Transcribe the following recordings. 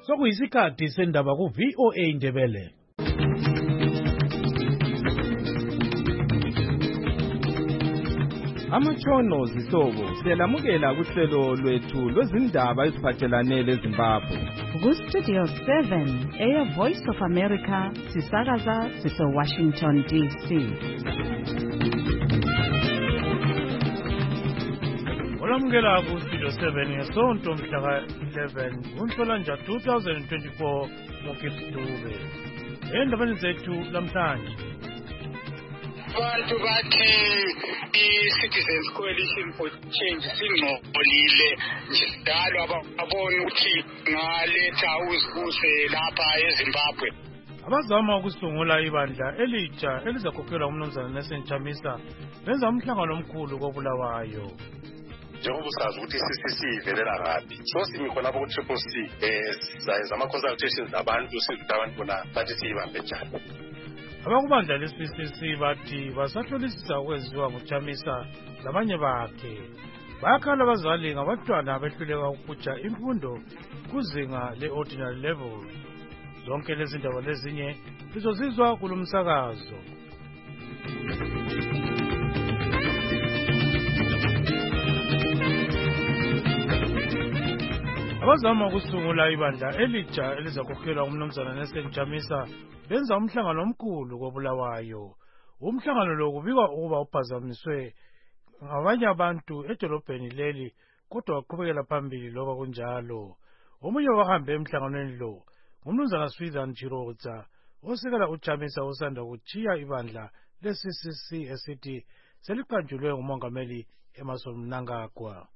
Sokuyisikhathi sendaba ku VOA Indebele. Amatshono zihlobo siyalamukela kuhlelo lwethu lwezindaba eziphathelane leZimbabwe. Ku-Studio 7 Air Voice of America sisakaza sise-Washington DC. Olamukela ku-Studio 7 ngesonto mhla ka-11 kuNhlolanja 2024 ngoKipstube. Endabeni zethu lamhlanje. Abantu bathi i-Citizens Coalition for Change singcolile njalo ababona ukuthi ngaletha uzibuse lapha eZimbabwe. Abazama ukusungula ibandla elitsha elizakhokhelwa uMnumzana Nelson Chamisa benza umhlangano omkhulu koBulawayo. Njengoba usazi ukuthi i-CCC ivelela ngaphi, so simi khonapho ku-Triple C sayenza ama-consultations nabantu sizuthi abantu bona bathi siyibambe njani. Abakubandla le-CCC bathi basahlolisisa ukwenziwa nguChamisa labanye bakhe. Bayakhala abazali ngabantwana abehluleka ukuphutha imfundo kuzinga le-ordinary level. Zonke lezi ndaba lezinye lizozizwa kulo msakazo. Abazama ukusungula ibandla elitsha elizakhokhelwa uMnumzana Nelson Chamisa benza umhlangano omkhulu koBulawayo. Umhlangano lo kubikwa ukuba uphazamiswe ngabanye abantu edolobheni leli, kodwa waqhubekela phambili loba kunjalo. Omunye wahambe emhlanganweni lo nguMnumzana Swithan Chirodza, osekela uChamisa osanda kuchiya ibandla le-CCC esithi seliqanjulwe nguMongameli Emmerson Mnangagwa.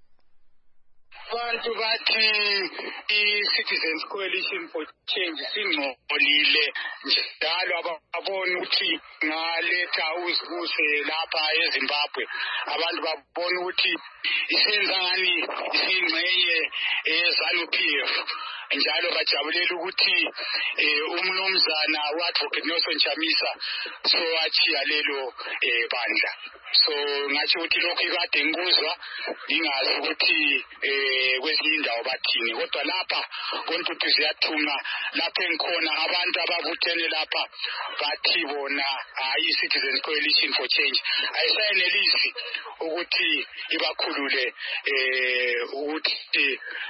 Abantu bathi i-Citizens Coalition for Change singcolile njalo ababona ukuthi ngaletha uzibuse lapha eZimbabwe. Abantu babona ukuthi isenza ngani isingxenye eZANU-PF. Njalo bajabulela ukuthi uMnumzana u-Advocate Nelson Chamisa so achiya lelo bandla. So ngathi ukuthi lokhu kade ngikuzwa ingazi ukuthi kwezinye indawo bathini, kodwa lapha kontuthi ziyathunga lapha engikhona abantu ababuthene lapha bathi bona hayi i-Citizens Coalition for Change ayisayenelisi ukuthi ibakhulule ukuthi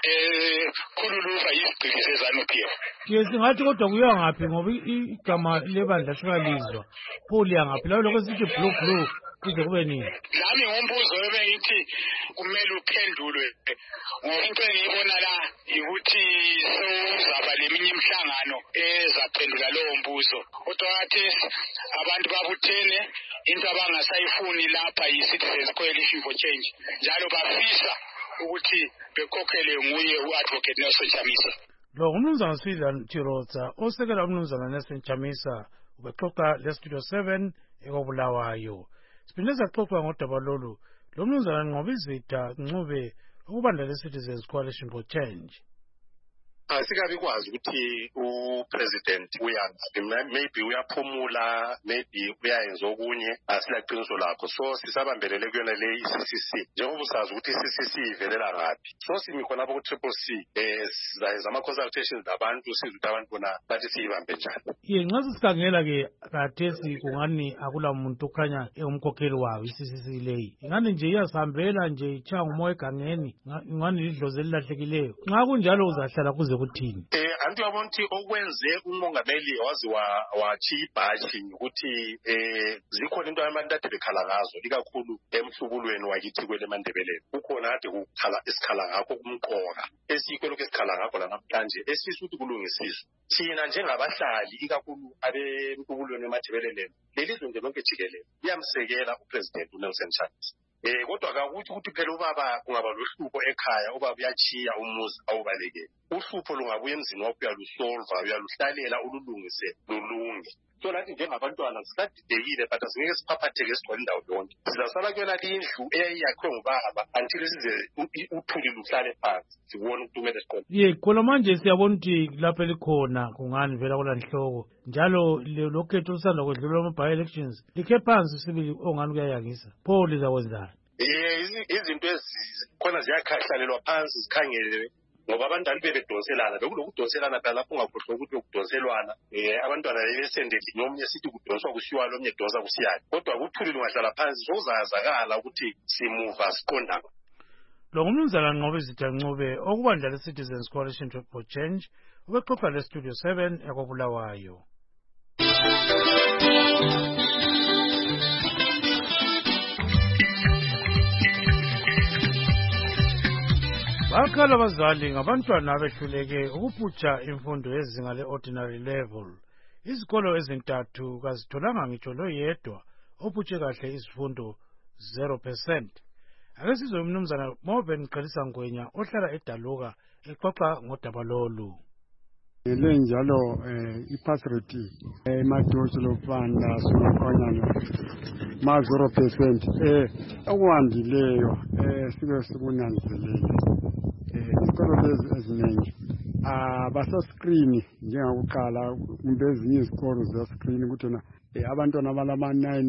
khululuva izigcili zeZANU-PF. Singathi kodwa kuya ngaphi ngoba igama lebandla sikalizwa. Phuliya ngaphi lawo lokho sithi blue kuze kube nini? Lami ngombuzo ebengithi kumele uphendulwe ngoba into engiyibona la ukuthi sozaba leminye imihlangano ezaphendula lowo mbuzo. Kodwa wathi abantu babuthene into abangasayifuni lapha yi-Citizens Coalition for Change njalo bafisa ukuthi bekhokhele nguye u-Advocate Nelson Chamisa. Lo nguMnumzana Swithan Chirodza osekela uMnumzana Nelson Chamisa ubexoxa le-Studio 7 ekoBulawayo. Siphinde saxoxa ngodaba lolu lo Mnumzana Nqobizitha Ncube ukubandla le-Citizens Coalition for Change. Asikabi kwazi ukuthi upresident uyangaphi, maybe uyaphumula, maybe uyayenza okunye, asilaqiniso lakho. So sisabambelele kuyona le i-CCC njengoba usazi ukuthi i-CCC ivelela ngaphi. So simi khonapho ku-Triple C sayenza ama-consultations nabantu sizuthi abantu bona bathi siyibambe njani. Nxa sisikhangela-ke khathesi kungani akula muntu okhanya engumkhokheli wayo i-CCC leyi. Ingani nje iyasihambela nje itshaya ngumoya egangeni, ingani lidlozi elilahlekileyo. Nxa kunjalo uzahlala kuze kuthini? Anti yabona ukuthi okwenze umongameli wazi wachiya ibhashi ukuthi zikhona into abantu ade bekhala ngazo ikakhulu emhlubulweni wakithi kwele Mandebeleni. Kukhona ade kukhala esikhala ngakho kumqoka esikho lokho esikhala ngakho la namhlanje esifisa ukuthi kulungisiswe. Thina njengabahlali ikakhulu abemhlubulweni eMandebeleni lelizwe nje lonke jikelele liyamsekela upresident uNelson Chamisa. Kodwa akakuthi ukuthi phela ubaba kungaba lohlupho ekhaya, ubaba uyachiya umuzi awubalekele. Uhlupho lungabuya emzini wakho uyalusolva, uyaluhlalela ululungise lulunge. So nathi njengabantwana sisadidekile but asingeke siphaphatheke sigcwale indawo yonke. Sizasala kuyona indlu eyakhiwe ngubaba until size uthuli luhlale phansi sibone ukuthi kumele siqonde. Khona manje siyabona ukuthi lapha likhona kungani vela kulanhloko njalo lokhetho lusanda kwedlula ama-by-elections likhe phansi sibili ongani kuyayangisa. Pho lizakwenzani? Izinto ezikhona ziyakhahlalelwa phansi zikhangelwe ngoba abantwana bebedonselana bekulokudonselana phela lapho ungakhohlwa ukuthi ukudonselwana abantwana bebesendeli nomunye sithi kudonswa kusiwa lomnye donsa kusiyani kodwa kuthulile ungahlala phansi sokuzazakala ukuthi simuva siqondana. Lo ngumnumzana Nqobizitha Ncube okubandla le-Citizens Coalition for Change ubexoxa le-Studio 7 ekobulawayo. Bakhala abazali ngabantwana abehluleke ukuphutsha imfundo yezinga le-ordinary level. Izikolo ezintathu kazitholanga ngitsho loyedwa ophutshe kahle izifundo 0%. Ake sizwe umnumzana Moven Qhelisa Ngwenya ohlala eDaluka exoxa ngodaba lolu. Njalo i-pass rate emadosi lofanda sokhonyana ma 0%. Okuhambileyo sike sikunanzelele. Izikolo lezi eziningi abasascreen njengakuqala kumbe ezinye izikolo ziyascreen ukuthi abantwana abalama-9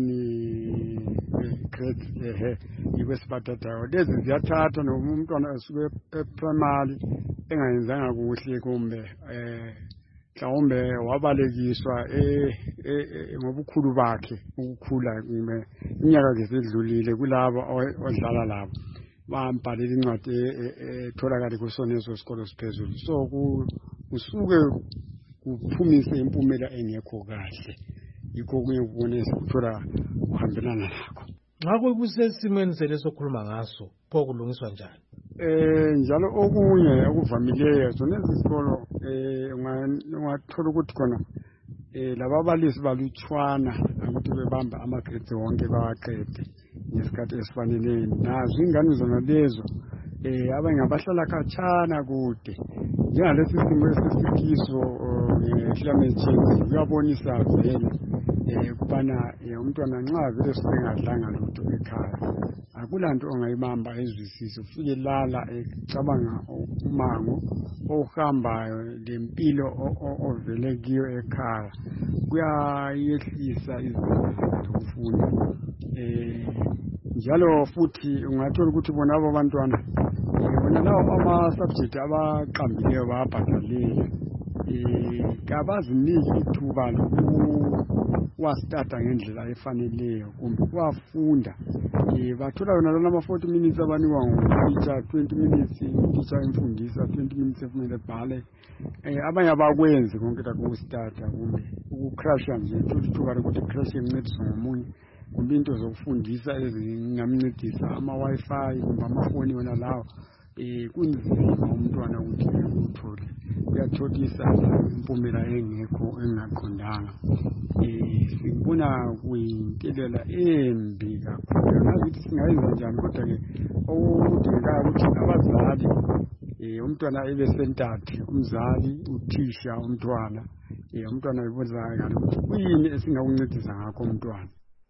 grades ikwesibathathayo lezi ziyathatha noma umntwana esuke eprimary engayenzanga kuhle kumbe mhlawumbe wabalekiswa ngobukhulu bakhe ukukhula kumbe iminyaka ke sedlulile kulabo odlala labo bambhalela incwadi etholakala kusona leso sikolo siphezulu so kusuke kuphumise impumela engekho kahle yikho kunye kubonisa ukuthola kuhambelana nakho. Ngakho kusesimweni selesokhuluma ngaso pho kulungiswa njani? Njalo okunye okuvamileyo zona izikolo ungathola ukuthi khona lababalisi balutshwana ukuthi bebamba amagrade wonke bawaqede ngesikhathi esifaneleyo. Nazo ingane zona lezo abanye abahlala khatshana kude njengalesi simo esisikiso climate change kuyabonisa vele ukubana umntwana nxa vele sengadlanga lutho ekhaya akulanto ongayibamba ezwisise ufike lala ecabanga umango ohambayo lempilo ovele kiyo ekhaya kuyayehlisa izinga zokufunda. Njalo futhi ungathola ukuthi bona abo bantwana bona lawo ama-subject abaqambileyo babhadalela kabaziniki ithuba lokuwastata ngendlela efaneleyo kumbe kuwafunda bathola yona lana ama-40 minutes abanikwa ngutitsha 20 minutes utitsha imfundisa 20 minutes ekumele bhale abanye abakwenzi konke lakho ukustata kumbe ukucrasha nje ithuba lokuthi crash incediswa ngomunye kumbe into zokufundisa ezingamncedisa ama-Wi-Fi kumbe amafoni wona lawo kunzima umntwana ukuthi uthole kuyatholisa impumela engaqondanga. Sibona kuyintelela embi kakhulu ngathi singayenza njani kodwa-ke okudingekayo ukuthi abazali umntwana ebe sentathe umzali uthisha umntwana ibonakala ukuthi kuyini esingakuncedisa ngakho umntwana.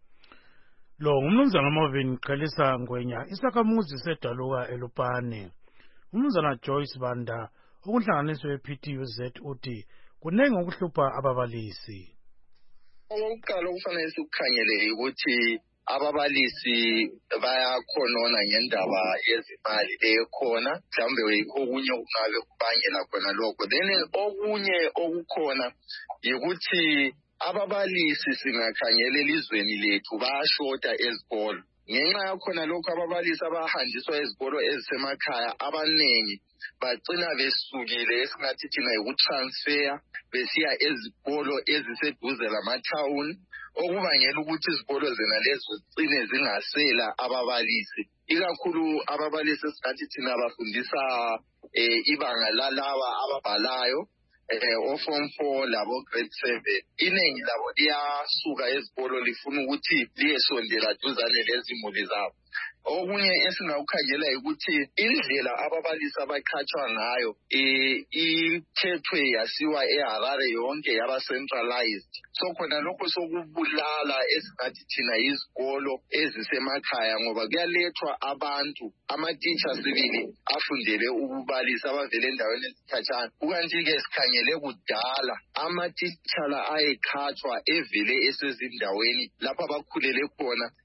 Lo ngumnumzana Moven Qhelisa Ngwenya isakhamuzi seDaluka eLupane. Umnumzana Joyce Banda okunhlanganiso ye-PTUZ uthi kunenge ukuhlupha ababalisi. Okokuqala okufanele sikukhangele ukuthi ababalisi bayakhonona ngendaba yezimali ekhona mhlawumbe okunye kungabe kubangela khona lokho. Then okunye okukhona yikuthi ababalisi singakhangela elizweni lethu bayashota ezikolo. Ngenxa yakhona lokho ababalisi abahanjiswa ezikolo ezisemakhaya abanengi bagcina besukile esingathi thina yikutransfer besiya ezikolo eziseduze lamathawun okubangela ukuthi izikolo zena lezo zigcine zingasela ababalisi ikakhulu ababalisi esingathi thina bafundisa ibanga lalaba ababhalayo form 4 labo grade 7 iningi labo liyasuka ezikolo lifuna ukuthi liyesondela duzane lezimuli zabo. Okunye esingawukhangela ukuthi indlela ababalisi abaqhatshwa ngayo ithethwe yasiwa eHarare yonke yaba centralized. So khona lokho sokubulala esingathi thina izikolo ezisemakhaya ngoba kuyalethwa abantu ama-teacher sibili afundele ukubalisa abavele endaweni ezikhatshana. Kukanti-ke sikhangele kudala ama-teacher la ayekhatshwa evele esezindaweni lapho abakhulele khona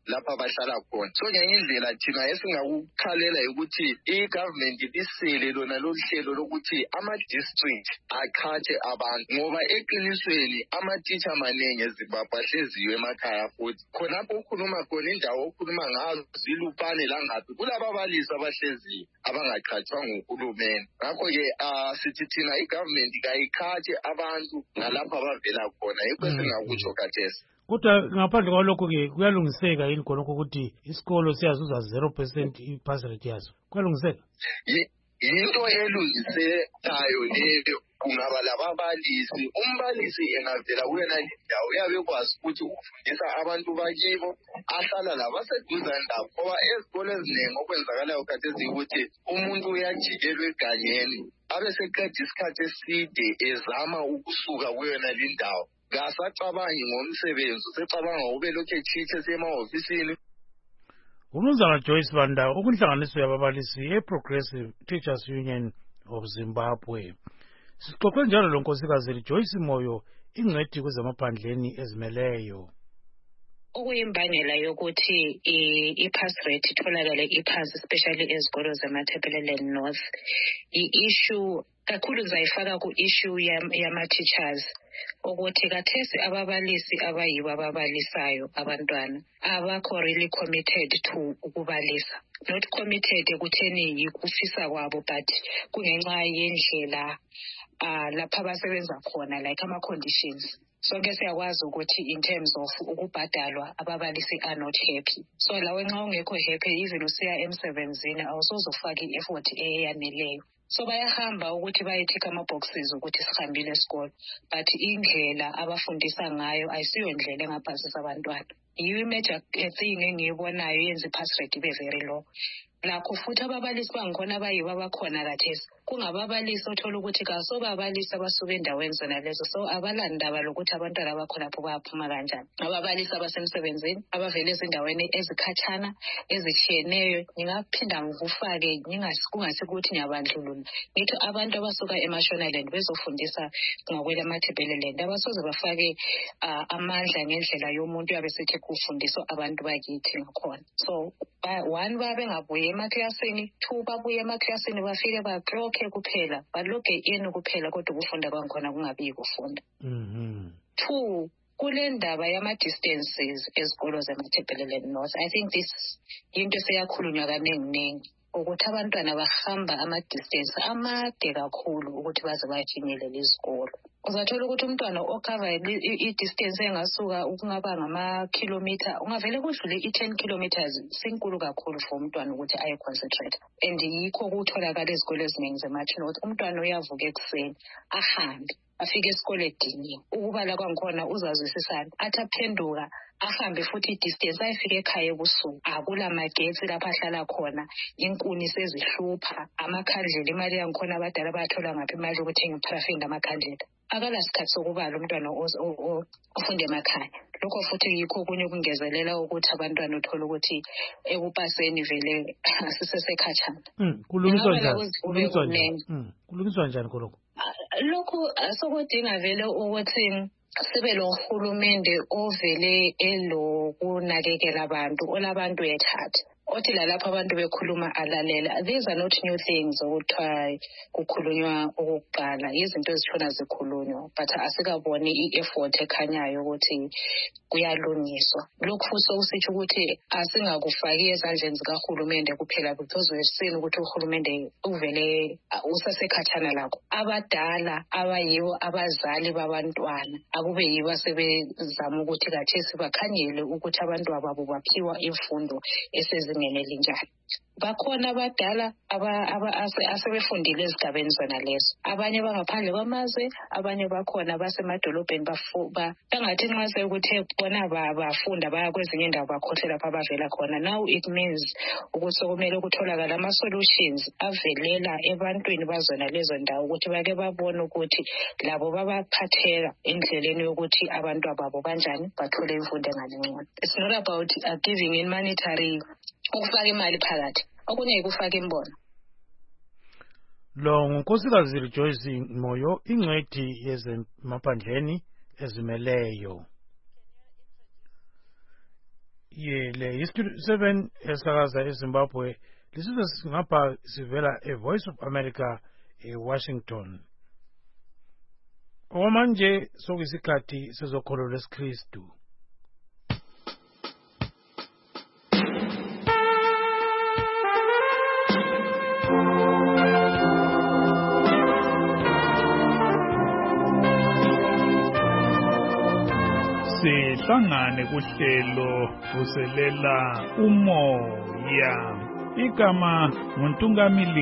lapha abahlala khona. So ngenye indlela thina esingakukhalela ukuthi i-government lisele lona lolu hlelo lokuthi ama-district aqhatshe abantu, ngoba eqinisweni ama-teacher amaningi eZimbabwe ahleziyo emakhaya futhi. Khonapho ukhuluma khona indawo okhuluma ngazo zilupane langaphi kulaba abalisi abahleziyo abangaqhatshwa nguhulumeni. Ngakho-ke sithi thina i-government kayiqhatshe abantu ngalapho abavela khona. Yikho esingakutsho khathesi. Kodwa ngaphandle kwalokho-ke kuyalungiseka yini khonokho ukuthi isikolo siyazuza 0% i-pass rate yaso? Kuyalungiseka? Yinto elungisekayo leyo. Kungaba laba balisi, umbalisi engavela kuyona lendawo uyabe kwazi ukuthi ufundisa abantu bakibo ahlala laba seduzane labo, ngoba ezikole eziningi okwenzakalayo khathesi ukuthi umuntu uyajikelwa egangeni abe seqeda isikhathi eside ezama ukusuka kuyona lendawo. Kasacabangi ngomsebenzi, usecabanga ube lokhu echithe semahofisini. Umnumzana Joyce Banda, ukunhlanganiso yababalisi e-Progressive Teachers Union of Zimbabwe. Sixoxe njalo lo nkosikazi Joyce Moyo, ingcwethi kwezamaphandleni ezimeleyo. Okuyimbangela yokuthi i-pass rate itholakale iphansi, especially ezikolo zemaThebelele North, i-issue kakhulu zayifaka ku-issue yama-teachers, ukuthi kathesi ababalisi abayibo ababalisayo abantwana abakho really committed to ukubalisa. Not committed ekutheni yikufisa kwabo, but kungenxa yendlela lapha abasebenza khona, like ama-conditions. Sonke siyakwazi ukuthi in terms of ukubhadalwa ababalisi are not happy. So lawe nxa ungekho happy, even usiya emsebenzini awusozofaka i-effort eyaneleyo. So bayahamba ukuthi bayethika ama-boxes ukuthi sihambile esikolo, but indlela abafundisa ngayo ayisiyo indlela engaphasisa abantwana. Yiyo imajor thing engiyibonayo yenza i-pass rate ibe very low. Lakho futhi ababalisi bangikhona abayibo abakhona kathesi kungababalisi othola ukuthi kasobabalisi abasuka endaweni zona lezo, so abalandaba lokuthi abantwana bakhonapho bayaphuma kanjani. Ababalisi abasemsebenzini abavela ezindaweni ezikhatshana ezishiyeneyo, ngingaphinda ngikufake kungasikuthi ngiyabandlulula ngithi abantu abasuka eMashonaland bezofundisa ngokwelamaThebelele abasoze bafake amandla ngendlela yomuntu yabesethi kufundiswa abantu bakithi ngakhona. So one babe ngabuye emaklasini, two babuye emaklasini bafike baqoke kuphela, baloge in kuphela kodwa ukufunda kwakhona kungabi kufunda. Two, kule ndaba yama-distances ezikolo zemaThebelele North, I think this yinto seyakhulunywa kaningi ukuthi abantwana bahamba ama-distance amade kakhulu ukuthi baze bafinyelela izikolo. Uzathola ukuthi umntwana okhava i-distance engasuka ukungaba ngama-kilometer, ungavele kudlule i-10 kilometers, sinkulu kakhulu for umntwana ukuthi aye-concentrate. And yikho kutholakala ezikolo eziningi zema-North, umntwana uyavuka ekuseni ahambe afike esikole ediniwe, ukubala kwangikhona uzazwisisana, athi aphenduka ahambe futhi i-distance ayefika ekhaya ebusuku. Akula magetsi lapha ahlala khona, inkuni sezihlupha, amakhandlela, imali yangikhona abadala bayathola ngaphi imali yokuthenga iparafini lamakhandlela. Akala sikhathi sokubala umntwana ofunde emakhaya. Lokho futhi yikho kunye kungezelela ukuthi abantwana uthola ukuthi ekupaseni vele asisesekhatshana. Kulungiswa njani kolokho? Lokhu sokudinga vele ukuthi sibe lo hulumende ovele elokunakekela abantu, olabantu ethatha. Othi lalapho abantu bekhuluma alalela. These are not new things okuthiwa kukhulunywa okokuqala, izinto ezishona zikhulunywa, but asikaboni i-effort ekhanyayo ukuthi kuyalungiswa. Lokhu sokusitsho ukuthi asingakufaki ezandleni zikahulumende kuphela, because we've seen ukuthi uhulumende uvele usasekhathana lakho. Abadala abayibo abazali babantwana akube yibo asebezama ukuthi kathesi bakhangele ukuthi abantu ababo baphiwa imfundo esezingeni elinjani. Bakhona abadala asebefundile ezigabeni zona lezo, abanye bangaphandle kwamazwe, abanye bakhona basemadolobheni bangathi nxa sekuthe bona bafunda baya kwezinye indawo bakhohle lapha abavela khona. Now it means ukuthi kumele kutholakala ama-solutions avelela ebantwini bazona lezo ndawo ukuthi bake babone ukuthi labo babaphatheka endleleni yokuthi abantu ababo kanjani bathole imfundo engangcono. It's not about giving in monetary, ukufaka imali phakathi, okunye yikufaka imbono. Lo ngunkosikazi Joyce Moyo, ingcwethi yezemaphandleni ezimeleyo. le Studio 7 esakaza eZimbabwe lisizwe singapha sivela eVoice of America eWashington. Okwamanje sokuyisikhathi sezokholo lesiKristu. Sihlangane kuhlelo vuselela umoya. Igama nguNtungamili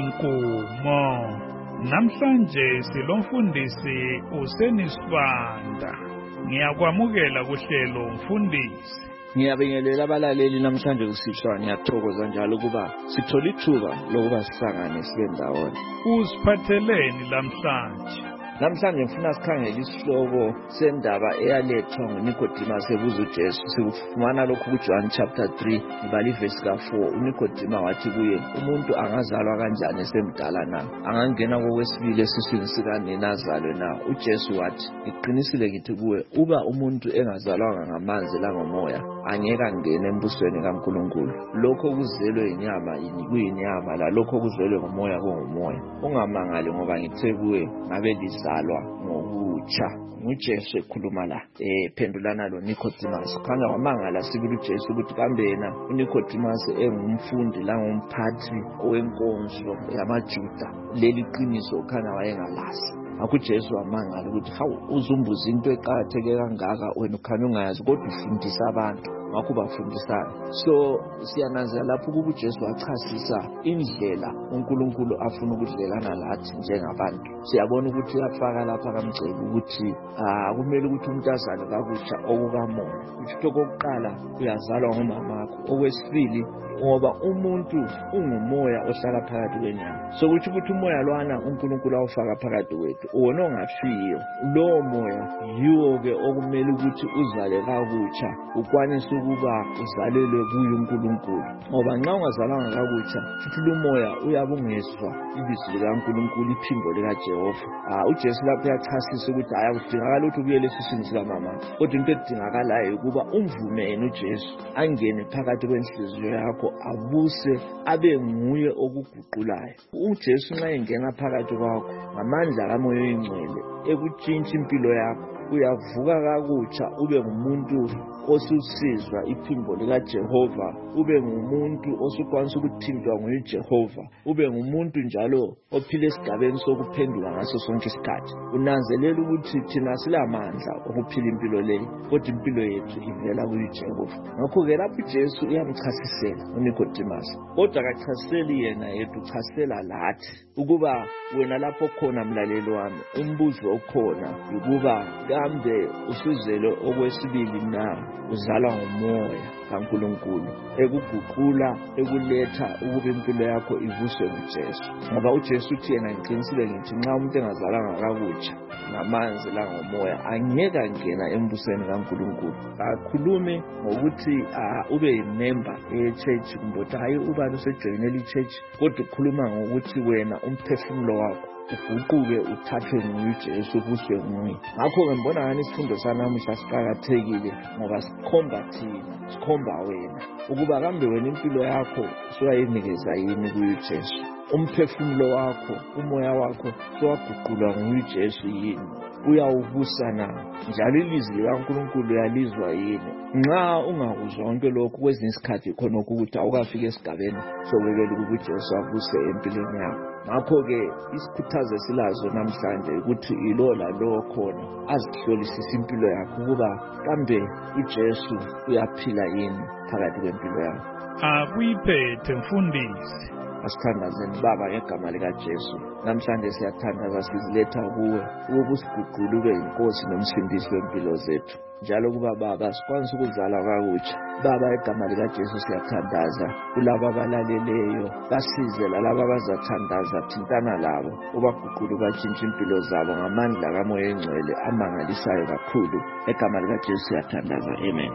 Nkomo. Namhlanje silomfundisi uSenisibanda. Ngiyakwamukela kuhlelo mfundisi. Ngiyabingelela abalaleli namhlanje kusihlwa ngiyathokoza njalo kuba sithola ithuba lokuba sihlangane sibe ndawonye. Usiphatheleni namhlanje? Namhlanje ngifuna sikhangele isihloko sendaba eyalethwa nguNicodemus ebuza uJesu. Sikufumana lokhu kuJohn chapter 3 ibali verse ka4. uNicodemus wathi kuye, umuntu angazalwa kanjani esemdala na? Angangena kokwesibili esiswini sikanina azalwe na? UJesu wathi, iqinisile ngithi kuwe, uba umuntu engazalwanga ngamanzi langomoya angeke angene embusweni kaNkulunkulu. Lokho kuzelwe inyama kuyinyama, lalokho kuzelwe ngomoya kungumoya. Ungamangali ngoba ngithe kuwe ngabe lizalwa ngokutsha. nguJesu ekhuluma la phendulana lo Nicodemus. Khanya wamangala sibili uJesu ukuthi kambe yena uNicodemus engumfundi la ngumphathi owenkonzo yamaJuda leli qiniso khanya wayengalazi. Akho Jesu wamangala ukuthi hawu uzumbuza into eqhatheke kangaka wena ukhanya ungayazi kodwa ufundisa abantu. Ngakho bafundisana. So siyananzela lapho ukuba uJesu wachasisa indlela uNkulunkulu afuna ukudlelana lathi njengabantu. Siyabona ukuthi uyafaka lapha kamgcebo ukuthi kumele ukuthi umuntu azalwe kabutsha okukamoya. Ukuthi okokuqala uyazalwa ngomamakho. Okwesibili ngoba umuntu ungumoya ohlala phakathi kwenyama. So ukuthi umoya lwana uNkulunkulu awufaka phakathi kwethu wona ongafiyo. Lo moya yiwo ke okumele ukuthi uzale kabutsha ukwanise ukuba uzalelwe kuye uNkulunkulu. Ngoba nxa ungazalanga kabutsha futhi lo moya uyabungezwa ibizwi likaNkulunkulu iphimbo likaJehova. uJesu lapho uyachasisa ukuthi ayakudingakala ukuthi ubuyele esiswini sikamama. Kodwa into edingakalayo ukuba umvumene uJesu angene phakathi kwenhliziyo yakho abuse abe nguye okuguqulayo. uJesu nxa engena phakathi kwakho ngamandla kaMoya oNgcwele ekutshintsha impilo yakho uyavuka kakutsha ube ngumuntu osusizwa iphimbo likaJehova, ube ngumuntu osukwanisa ukuthintwa nguJehova, ube ngumuntu njalo ophila esigabeni sokuphenduka ngaso sonke isikhathi. Unanzelela ukuthi thina silamandla okuphila impilo leyo kodwa impilo yethu ivela kuJehova. Ngakho ke lapho uJesu uyamchasisela uNicodemus, kodwa akachasiseli yena yedwa, uchasisela lathi ukuba wena lapho khona mlaleli wami umbuzo okhona ukuba kambe usuzele okwesibili na uzalwa ngomoya kaNkulunkulu ekuguqula ekuletha ukuba impilo yakho ivuswe nguJesu. Ngoba uJesu uthi yena ngiqinisile ngithi nxa umuntu engazalwanga kabutsha ngamanzi langomoya angeke angena embusweni kaNkulunkulu. Akhulume ngokuthi ube yimember ye-church kumbe hayi uba usejoyinele i-church, kodwa ukhuluma ngokuthi wena umphefumulo wakho uguquke uthathwe nguJesu ubuswe nguye. Ngakho ke ngibona ngani isifundo sanamuhla siqhakathekile ngoba sikhomba thina, sikhomba wena ukuba kambe wena impilo yakho soyayinikeza yini kuJesu. Umphefumulo wakho, umoya wakho sowaguqulwa nguJesu yini? Uyawubusa na? Njalo ilizwi likaNkulunkulu uyalizwa yini? Nxa ungakuzwa konke lokhu kwezinye isikhathi khona ukuthi awukafika esigabeni sokwekela ukuthi uJesu abuse empilweni yakho. Ngakho-ke isikhuthazo silazo namhlanje ukuthi ilo lalo khona azihlolisise impilo yakho ukuba kambe uJesu uyaphila yini phakathi kwempilo yakho. Akuyiphethe mfundisi. Asithandazeni Baba ngegama likaJesu. Namhlanje siyathandaza siziletha kuwe ukuba usiguqule ube inkosi nomsindisi wempilo zethu. Njalo kuba Baba sikwanisa ukuzalwa kakutsha. Baba egama likaJesu siyathandaza kulabo abalaleleyo, basize lalabo abazathandaza, thintana labo ubaguqule batshintshe impilo zabo ngamandla kaMoya oNgcwele amangalisayo kakhulu. Egama likaJesu siyathandaza. Amen.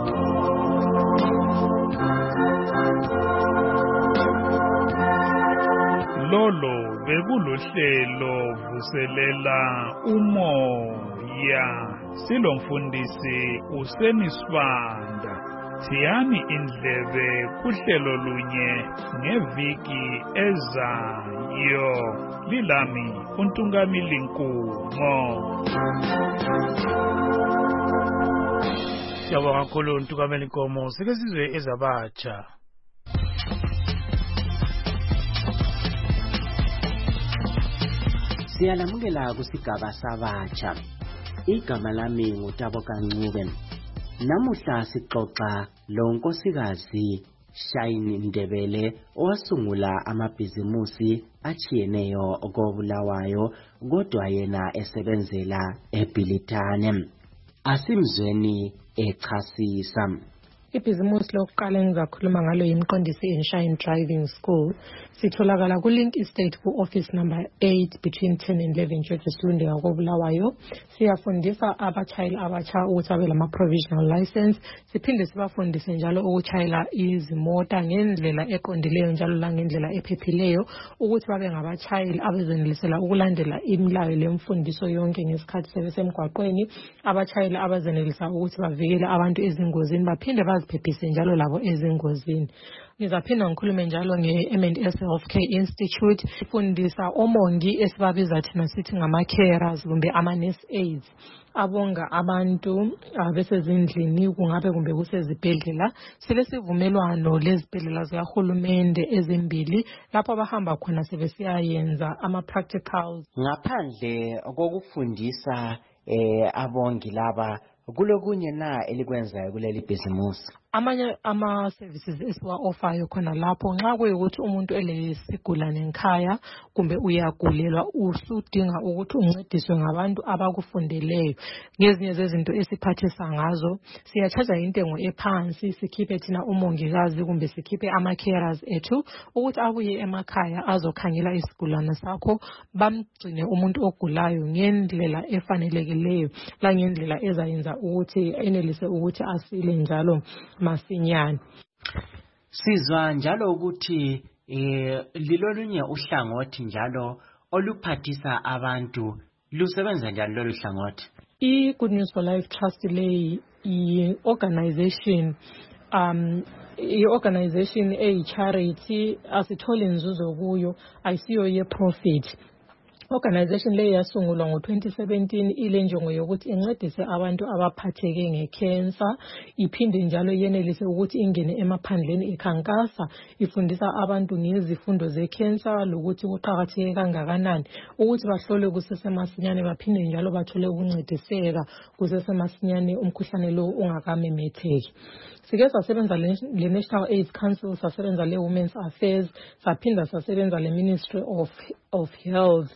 Lolo bekuluhlelo vuselela umoya. Silomfundisi uSenisibanda. Thiyani indlebe kuhlelo lunye ngeviki ezayo. Lilami uNtungamili Nkumo. Siyabonga kakhulu uNtungamili Nkomo. Sike sizwe ezabatsha. Siyalamukela kusigaba sabatsha. Igama lami nguTabo Kancube. Namuhla sixoxa lonkosikazi Shine Ndebele owasungula amabhizimusi achiyeneyo koBulawayo kodwa yena esebenzela eBhilitane. Asimzweni echasisa. Ibhizimusi lokuqala engizakhuluma ngalo yimqondisi eShine Driving School. Sitholakala kuLink Estate ku-office number 8 between 10 and 11 Judges Lunde koBulawayo. Siyafundisa abatshayeli abatsha ukuthi babe lama-provisional license. Siphinde sibafundise njalo ukutshayela izimota ngendlela eqondileyo njalo langendlela ephephileyo ukuthi babe ngabatshayeli abazenelisela ukulandela imilayo lemfundiso yonke ngesikhathi sebesemgwaqweni. Abatshayeli abazenelisa ukuthi bavikele abantu ezingozini baphinde baziphephise njalo labo ezingozini. Ngizaphinda ngikhulume njalo nge-M&S Healthcare Institute. Sifundisa omongi esibabiza thina sithi ngama-carers kumbe ama-nurse aides abonga abantu besezindlini kungabe kumbe kusezibhedlela. Silesivumelwano lezibhedlela zikahulumende ezimbili lapho abahamba khona sebesiyayenza ama-practicals. Ngaphandle kokufundisa abongi laba kulokunye na elikwenzayo kuleli bhizimusi? Amanye ama-services esiwa-ofayo khona lapho nxa kuyikuthi umuntu elesigulane nkhaya kumbe uyagulelwa usudinga ukuthi uncediswe ngabantu abakufundeleyo ngezinye zezinto esiphathisa ngazo, siyachaja intengo ephansi, sikhiphe thina umongikazi kumbe sikhiphe ama-carers ethu ukuthi abuye emakhaya azokhangela isigulane sakho, bamgcine umuntu ogulayo ngendlela efanelekileyo langendlela ezayenza ukuthi enelise ukuthi asile njalo masinyane. Sizwa njalo ukuthi lilolunye uhlangothi njalo oluphathisa abantu. Lusebenza njani lolu hlangothi? I-Good News for Life Trust leyi i-organization i-organization eyi-charity, asithole nzuzo kuyo, ayisiyo ye-profit. Organization leyi yasungulwa ngo-2017 ile njongo yokuthi incedise abantu abaphatheke ngecancer, iphinde njalo yenelise ukuthi ingene emaphandleni ikhankasa ifundisa abantu ngezifundo zecancer lokuthi kuqakatheke kangakanani ukuthi bahlole kusesemasinyane baphinde njalo bathole ukuncediseka kusesemasinyane umkhuhlane lo ungakamemetheki. Sike sasebenza le-National AIDS Council, sasebenza le-Women's Affairs, saphinda sasebenza le-Ministry of Health.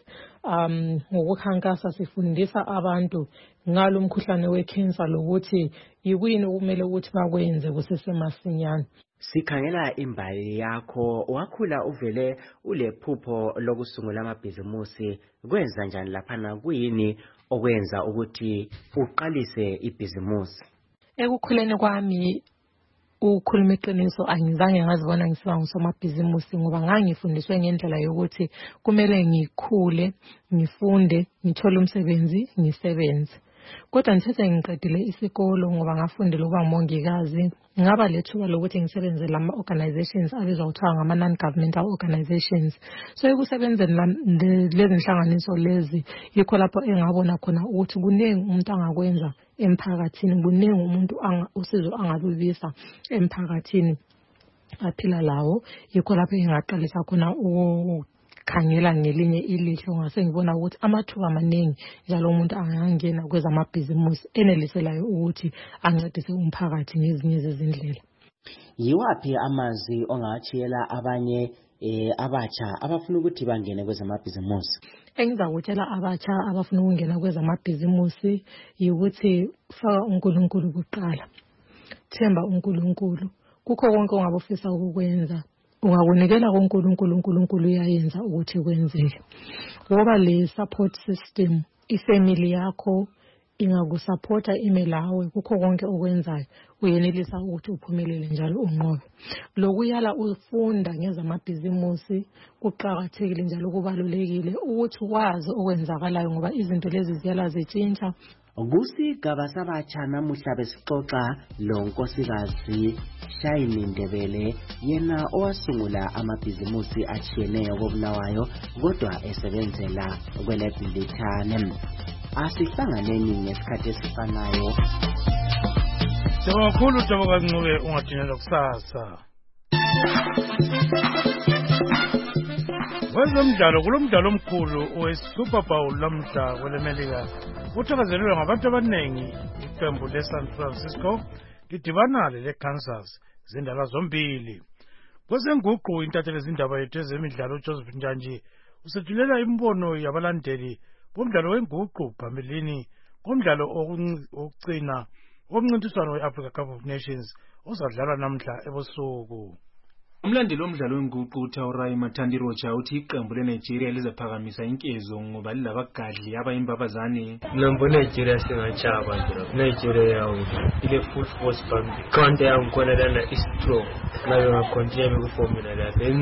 Ngokukhankasa sifundisa abantu ngalo umkhuhlane we-cancer lokuthi yikuyini okumele ukuthi bakwenze kusesemasinyane. Sikhangela imbali yakho, wakhula uvele ulephupho lokusungula amabhizimusi. Kwenza njani laphana, kuyini okwenza ukuthi uqalise ibhizimusi? Ekukhuleni kwami ukukhuluma iqiniso angizange ngazibona ngisiba ngusomabhizimusi ngoba ngangifundiswe ngendlela yokuthi kumele ngikhule, ngifunde, ngithole umsebenzi, ngisebenze. Kodwa ngithe ngiqedile isikolo ngoba ngafundela ukuba ngumongikazi, ngaba lethuba lokuthi ngisebenze lama-organizations abizwa kuthiwa ngama-non-governmental organizations. So ekusebenzeni lezi nhlanganiso lezi yikho lapho engabona khona ukuthi kuningi umuntu angakwenza emphakathini, kuningi umuntu usizo angalubisa emphakathini aphila lawo. Yikho lapho engaqalisa khona khangela ngelinye ilihlo ngase ngibona ukuthi amathuba amaningi njalo umuntu angangena kwezamabhizimusi eneliselayo ukuthi ancedise umphakathi ngezinye zezindlela. Yiwaphi amazwi ongawatshiyela abanye abatsha abafuna ukuthi bangene kwezamabhizimusi? Engizakutshela abatsha abafuna ukungena kwezamabhizimusi yikuthi faka uNkulunkulu kuqala, themba uNkulunkulu. Kukho konke ongabufisa ukukwenza ungakunikela kuNkulunkulu, uNkulunkulu uyayenza ukuthi kwenzeke. Ngoba le support system, ifamily yakho, ingakusupporta ime lawe kukho konke okwenzayo uyenelisa ukuthi uphumelele njalo unqobe. Lokuyala ufunda ngezamabhizimusi kuqhakathekile njalo kubalulekile ukuthi wazi okwenzakalayo ngoba izinto lezi ziyala zitshintsha. Kusigaba sabatsha namuhla besixoxa lo nkosikazi Shayini Ndebele yena owasungula amabhizimusi atshiyeneyo koBulawayo kodwa esebenzela kweleBhilitane. Asihlanganeni ngesikhathi esifanayo. Kakhulu Jehova Ncube ungadinela kusasa. Wezemidlalo kulomdlalo omkhulu oweSuper Bowl lamhla kweleMelika uthakazelelwe ngabantu abanengi. Iqembu leSan Francisco lidibana leKansas zindaba zombili. Kwezenguqu intatheli izindaba yethu ezemidlalo uJoseph Njanji usethulela imbono yabalandeli bomdlalo wenguqu phambilini komdlalo okucina omncintiswano weAfrica Cup of Nations ozadlala namhla ebusuku. Umlandeli womdlalo wenguqu uThaurai Mathandirocha uthi iqembu leNigeria lizaphakamisa inkezo ngoba lilabagadli abayimbabazane. Nambo Nigeria singachaba nje. Nigeria yawo ile full force bambi. Counter yangikhona lana istro. Nayo ngakontinue ukuformula la. Then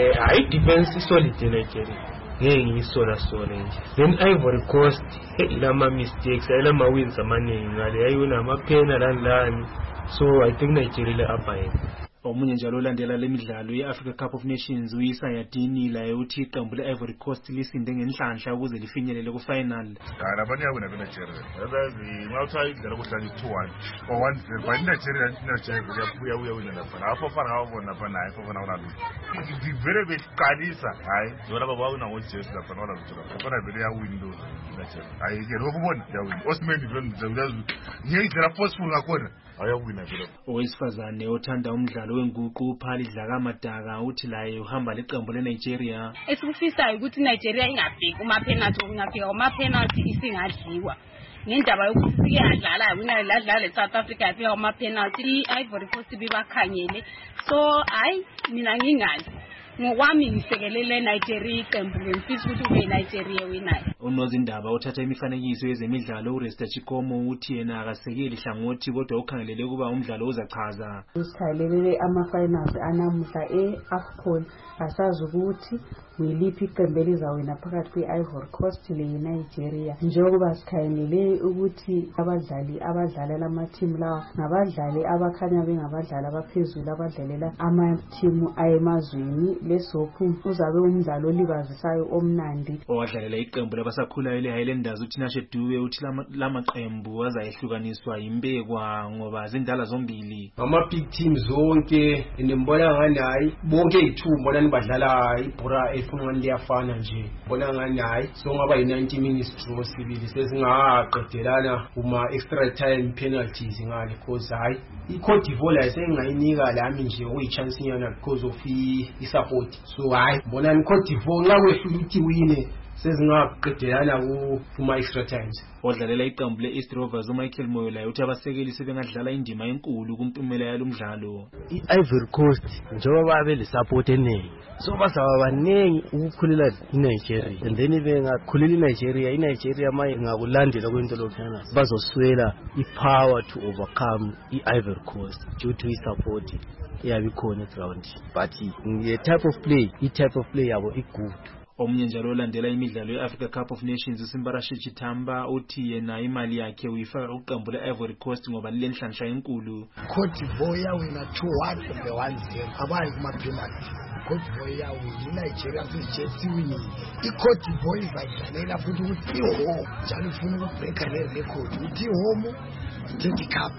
I defense solid Nigeria. Ngeke ngisola nje. Then Ivory Coast ilama mistakes, ilama wins amaningi ngale ayona amaphena lani. So I think Nigeria le upper. Omunye njalo olandela lemidlalo yeAfrica Cup of Nations uyisayadini la uthi iqembu leIvory Coast lisinde ngenhlanhla ukuze lifinyelele ku-final. Labanye yabo nabeNigeria. Ngawuthatha idlala kuhlala 2-1 or 1-0 but Nigeria uya wina lapha. Lapho fana ngabona lapha naye fana wona lo. Ivele beqalisa hayi yona baba wina ngojesu lapha wona lo. Fana vele ya win lo Nigeria. Hayi ke lokho bona ya win. Osman vele ngiyidlala forceful ngakhona. Ayawina vele. Owesifazane othanda umdlalo wenguqu uPhali Dlakamadaka uthi laye uhamba leqembu leNigeria. Esikufisayo ukuthi Nigeria ingafiki penalty ingafika penalty isingadliwa. Ngendaba yokuthi siyadlala wina ladlala leSouth Africa yafika penalty iIvory Coast bibakhangele. So mina ngingazi. Ngokwami ngisekelele Nigeria iqembu ngifisa ukuthi ube Nigeria winayo. Unozindaba uthatha imifanekiso yezemidlalo uResta Chikomo uthi yena akasekeli hlangothi kodwa ukhangelele kuba umdlalo uzachaza. Usikhalelele ama-finals anamuhla eAFCON asazi ukuthi uyiliphi iqembu elizawina phakathi kwe-Ivory Coast leNigeria. Njengoba sikhangelele ukuthi abadlali abadlala lama-team lawa ngabadlali abakhanya bengabadlali abaphezulu abadlalela ama-team ayemazweni. Lesophu uzabe umdlalo olibazisayo omnandi. Owadlalela iqembu labasakhulayo leHighlanders uthi Nashe Dube uthi lamaqembu azayehlukaniswa imbekwa ngoba zindala zombili. Ama-big teams zonke nembona ngani hayi bonke ithumba lani badlala ibhora efuna liyafana nje. Bona ngani hayi so ngaba yi-90 minutes draw sibili sesingaqedelana uma extra time penalties ngani because hayi iCote d'Ivoire ayisengayinika lami nje oyichance nyana because of support. So hayi bona iCote d'Ivoire nxa kwehlula ukuthi wine sezingaqedelana kuma extra times. Odlalela iqembu leEast Rovers uMichael Moyola uthi abasekeli sebengadlala indima enkulu kumpumela yalomdlalo. iIvory Coast njengoba babe lesupport eningi so bazaba baningi ukukhulela iNigeria and then bengakhuleli iNigeria maye ngakulandela kwento lokhana bazoswela ipower to overcome iIvory Coast due to isupport yabikhona ground but the type of play yabo igood. Omunye njalo olandela imidlalo yeAfrica Cup of Nations uSimbarashe Chitamba uthi yena imali yakhe uyifaka uqembu leIvory Coast ngoba lilenhlanhla enkulu. Cote d'Ivoire yawina 2-1 kumbe 1-0 abayi kuma-penalty. Cote d'Ivoire yawina Nigeria sijesiwini. iCote d'Ivoire izayidlalela futhi ukuthi ihome njalo ifuna ukubheka le-record ukuthi ihome ithathe icup.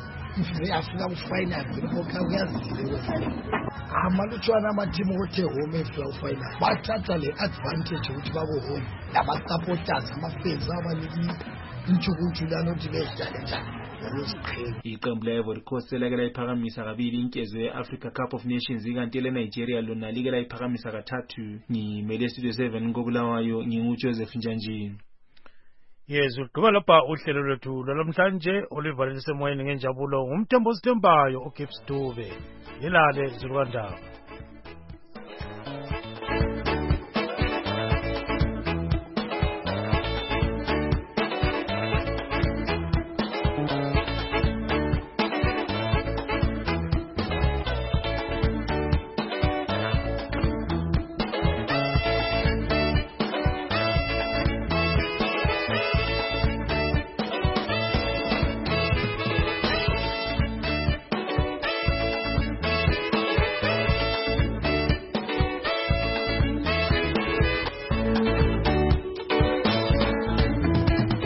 Ifike yafika ku-final ngilokho kuyazile. Amalutshwana ama-team othe home efika ku-final bathatha le-advantage ukuthi babe home lama-supporters ama-fans abaniki intshukuntshu lana ukuthi bedlale njani. Iqembu leIvory Coast lake layiphakamisa kabili inkezo yeAfrica Cup of Nations ikanti leNigeria lona like layiphakamisa kathathu. Ngimele Studio 7 koBulawayo nginguJoseph Njanji. Yes, ugqiba lapha uhlelo lwethu lwamhlanje olivalelise emoyeni ngenjabulo ngumthembo sithembayo uGibbs Dube. Yilale Zulukwandaba.